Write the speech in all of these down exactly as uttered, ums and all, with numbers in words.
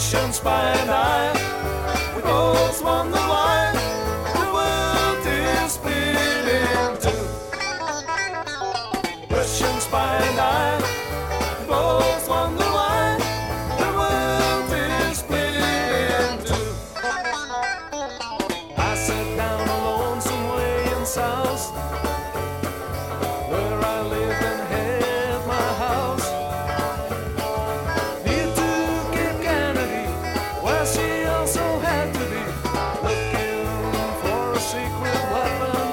Russian spy and I, we both wonder why the world is split in two. Russian spy and I, we both wonder why the world is split in two. I sat down alone somewhere in South, where I lived and had my house. Near to Cape Kennedy, where she also had to be, looking for a secret weapon,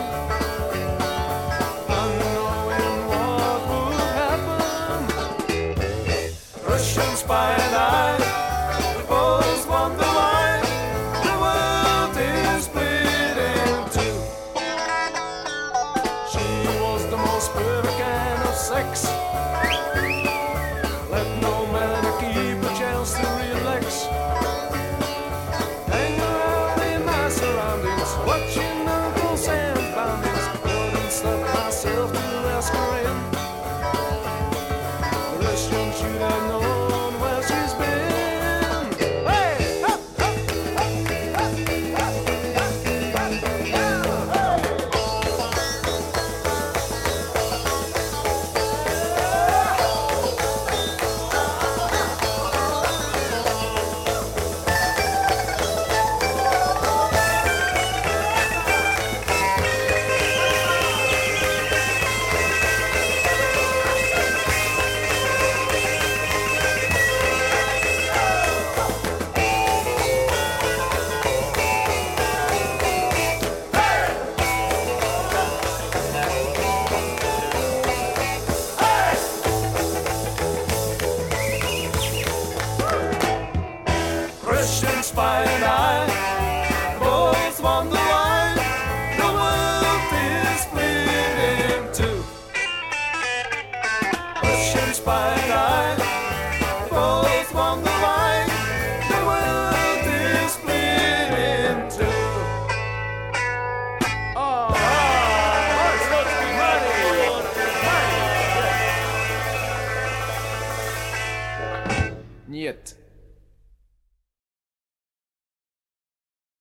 unknowing what would happen. Russian spy and I, we both wonder why the world is split in two. She was the most perfect kind of sex, let no man keep a chance to relax. Hang around in my surroundings, watching uncles and foundings. Couldn't stop myself to ask her in. The Russian should have known where she's been. Hey! Up, up, up, up, up, up, Russian spy and I, both wonder why the world is split in two. Russian spy and I.